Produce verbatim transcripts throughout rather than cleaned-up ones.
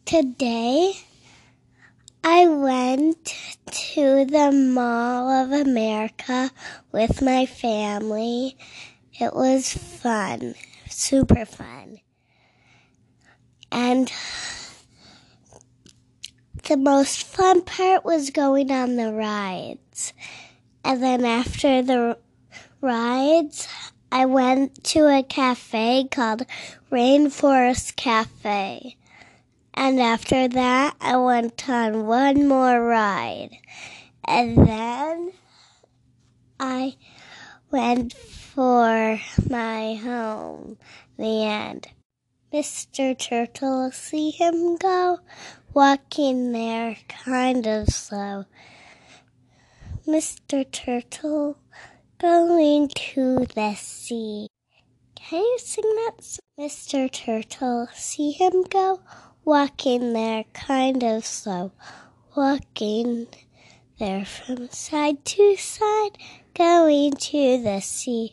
Today, I went to the Mall of America with my family. It was fun, super fun. And the most fun part was going on the rides. And then after the rides, I went to a cafe called Rainforest Cafe. And after that, I went on one more ride. And then I went for my home. The end. Mister Turtle, see him go, walking there kind of slow. Mister Turtle, going to the sea. Can you sing that song? Mister Turtle, see him go, walking there kind of slow. Walking there from side to side, going to the sea.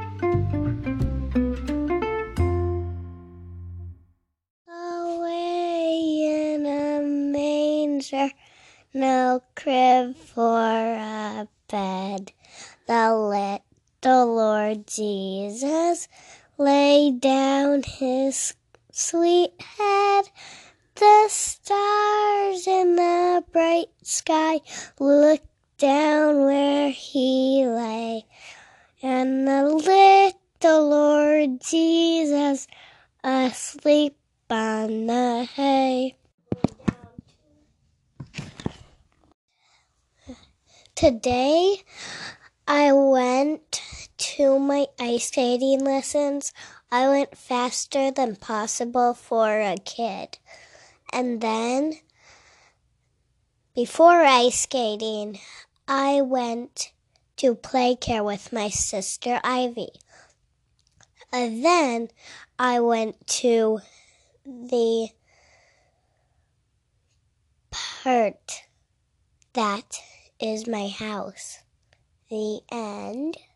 Away in a manger, no crib for a bed. The little Lord Jesus lay down his sweet head. The stars in the bright sky looked down where he lay. And the little Lord Jesus asleep on the hay. Today, I went to my ice skating lessons. I went faster than possible for a kid. And then, before ice skating, I went to play care with my sister Ivy. And then, I went to the part that is my house. The end.